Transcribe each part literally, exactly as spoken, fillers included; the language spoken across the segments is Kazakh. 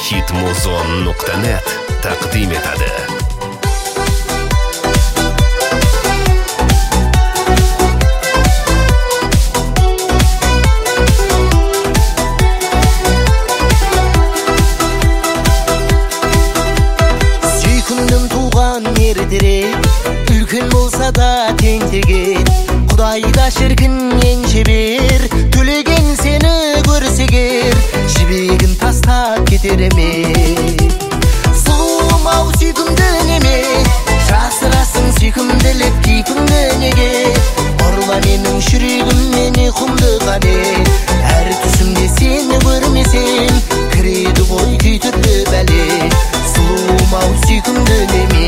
hitmuzon nuqta net taqdim etadi. Sүйкімдім туған ертерек, үлкен болса да тентеген, Құдайда шіркіннен жебер, төлеген сені көрсегер, жібегін тастап кетер ме? Сұлуым ау сүйкімді неме, жасырасың сүйкімділік кейпіңді неге? Орла менің жүрегім мені құмды қане, әр түсімде сені көрмесем, кіреді ғой күй түрлі бәле. Сұлуым ау сүйкімді неме.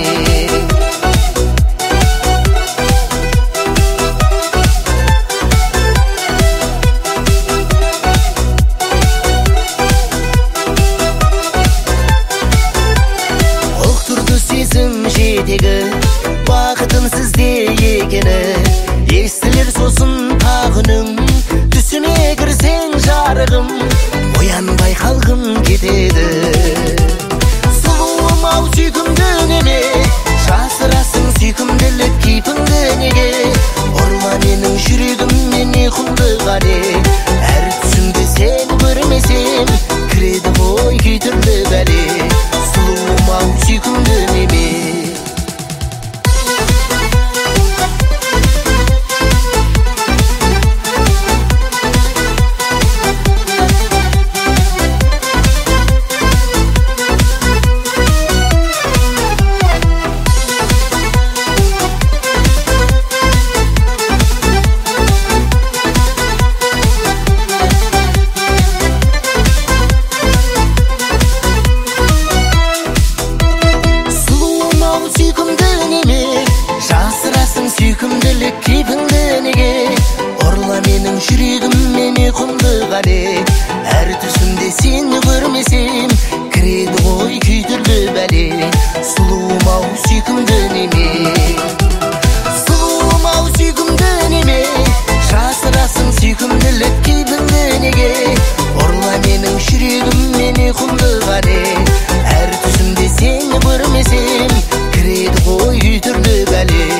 Бақытым сізде екені естілер сосын тағының, түсіме кірсең жарығым, оянбай қалғым кетеді. Сұлуым ау сүйкімді неме, жасырасың сүйкімділік кейпіңді неге? Орла менің жүрегім мені құмды қане, әр түсімде сені көрмесем, кіреді ғой кей түрлі бәле. Сұлуым ау сүйкімді неме. Сүйкімділік кейпіңді неге? Орла менің жүрегім мені құмды қане, әр түсімде сені көрмесем, кіреді ғой күй түрлі бәле. Сұлуым ау сүйкімді неме. Сұлуым ау сүйкімді неме, жасырасың сүйкімділік кейпіңді неге? Орла менің жүрегім мені құмды қане, әр түсімде сені көрмесем, кіреді ғой күй түрлі бәле.